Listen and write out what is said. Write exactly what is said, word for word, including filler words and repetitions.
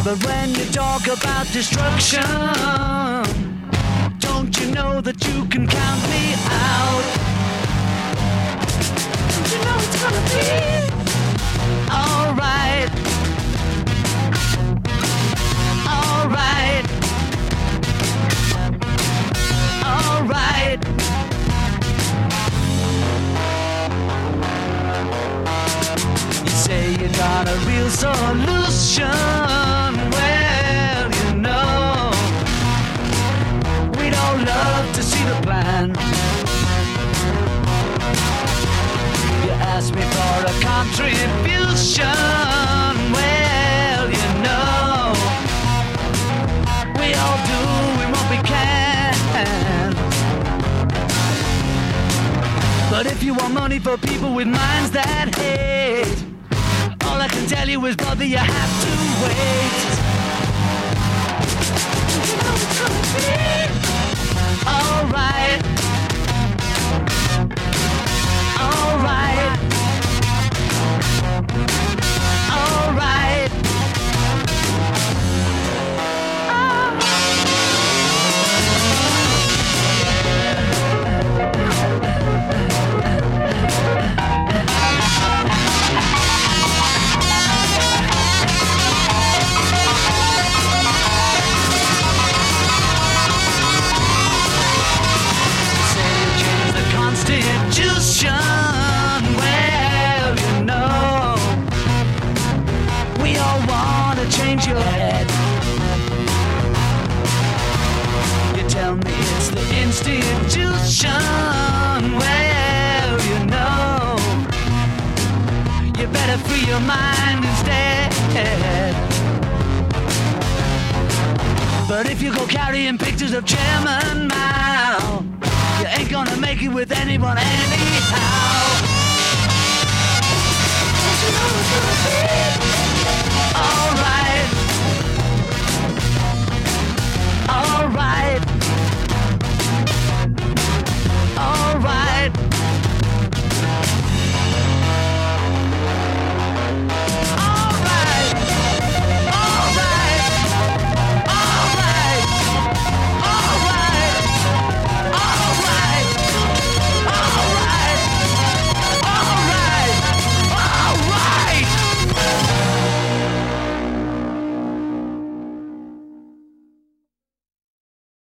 But when you talk about destruction, don't you know that you can count me out? Don't you know it's gonna be alright? Alright. Alright. You say you got a real solution. Well, you know, we'd all love to see the plan. You ask me for a contribution. Well, you know, we all doing what we can. But if you want money for people with minds that hate, all I can tell you is, brother, you have to wait. You know it's gonna be alright. Alright. Alright. Constitution, well, you know, we all want to change your head. You tell me it's the institution, well, you know, you better free your mind instead. But if you go carrying pictures of Chairman Mao, you ain't gonna make it with anyone anyhow.